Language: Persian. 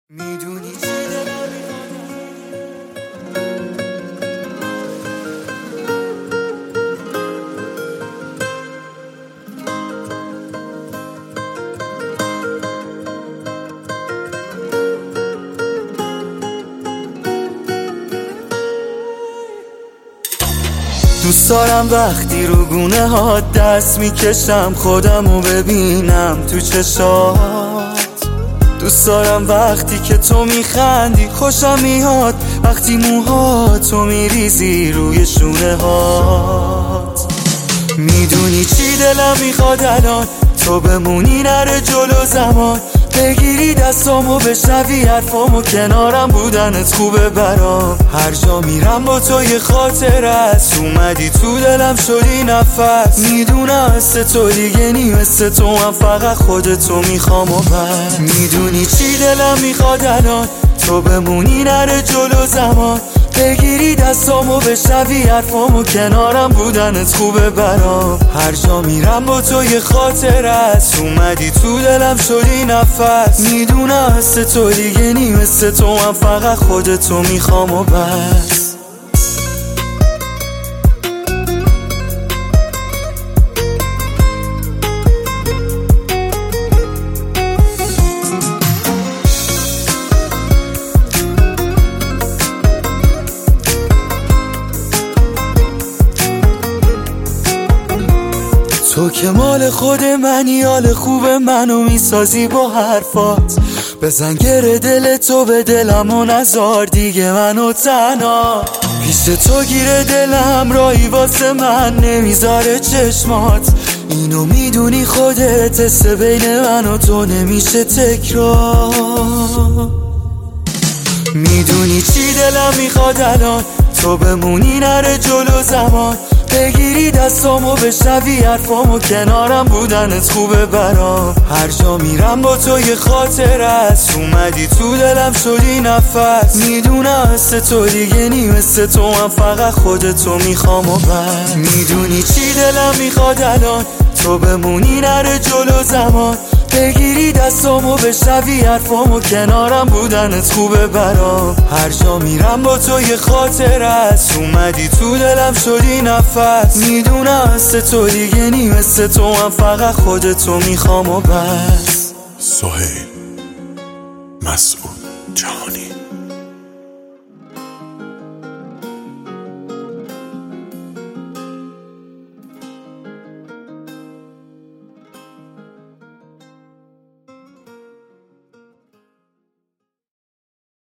میدونی دوست دارم وقتی رو گونه ها دست میکشم خودمو ببینم تو چشات. دوست دارم وقتی که تو میخندی خوشم میاد، وقتی موهاتو میریزی روی شونه هات. میدونی چی دلم میخواد الان؟ تو بمونی نره جلو زمان، بگیری دستامو بشنوی حرفامو، کنارم بودنت خوبه برام. هر جا میرم با تو یه خاطر است، اومدی تو دلم شدی نفس. میدونم مثل تو دیگه نی، مثل تو من فقط خودتو میخوام و بس. میدونی چی دلم میخواد الان؟ تو بمونی نره جلو زمان، بگیری دستامو بشنوی حرفامو، کنارم بودنت خوبه برام. هر جا میرم با تو یه خاطر است، اومدی تو دلم شدی نفس. میدونم مثل تو دیگه نی، مثل تو من فقط خودتو میخوام و بس. تو که مال خود منی، حال خوب منو میسازی با حرفات. بزن گره دل تو به دلم و نزار دیگه منو تنها. پیش تو گیره دلم رایی واسه من نمیذاره چشمات. اینو میدونی خودت، حس بین من و تو نمیشه تکرار. میدونی چی دلم میخواد الان؟ تو بمونی نره جلو زمان، بگیری دستامو بشنوی حرفامو، کنارم بودنت خوبه برام. هر جا میرم با تو یه خاطر است، اومدی تو دلم شدی نفس. میدونم مثل تو دیگه نی، مثل تو من فقط خودتو میخوام و بس. میدونی چی دلم میخواد الان؟ تو بمونی نره جلو زمان، بگیری دستامو بشنوی حرفامو، کنارم بودنت خوبه برام. هر جا میرم با تو یه خاطر است، اومدی تو دلم شدی نفس. میدونم مثل تو دیگه نی، مثل تو من فقط خودتو میخوام و بس. سهیل مسعود جهانی.